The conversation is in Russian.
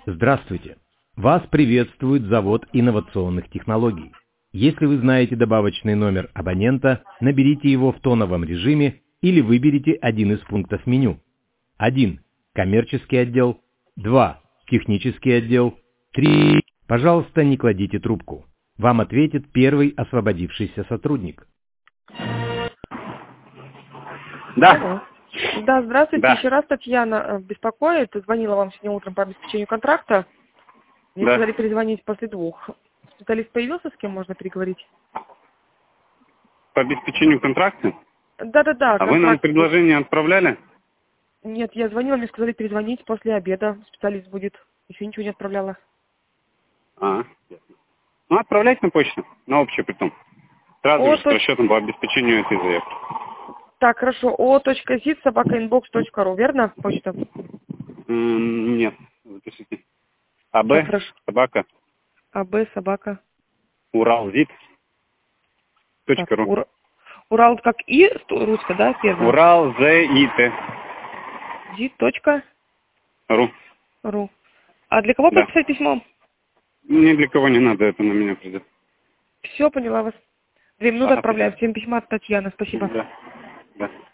Здравствуйте! Вас приветствует завод инновационных технологий. Если вы знаете добавочный номер абонента, наберите его в тоновом режиме или выберите один из пунктов меню. 1. Коммерческий отдел. 2. Технический отдел. 3. Пожалуйста, не кладите трубку. Вам ответит первый освободившийся сотрудник. Да. Алло. Да, здравствуйте. Да. Еще раз Татьяна беспокоит. Звонила вам сегодня утром по обеспечению контракта. Мне Да. сказали перезвонить после 2. Специалист появился, с кем можно переговорить? По обеспечению контракта? Да-да-да. А вы нам предложение отправляли? Нет, я звонила, мне сказали перезвонить после обеда. Специалист будет. Еще ничего не отправляла. А, ясно. Ну, отправляйте на почту, на общую притом. Сразу же с расчетом по обеспечению этой заявки. Так, хорошо. o.zit@inbox.ru, верно? Почта? Нет, запишите. АБ, Так, хорошо. собака, АБ, Уралзит. Так, .ру. Урал как и русская, да, первая? Уралзит. Zit.ru. Ру. А для кого Да. подписать письмо? Ни для кого не надо, это на меня придет. Все, поняла вас. 2 минуты Ага, отправляю. Всем письма от Татьяны. Спасибо. Да. Да.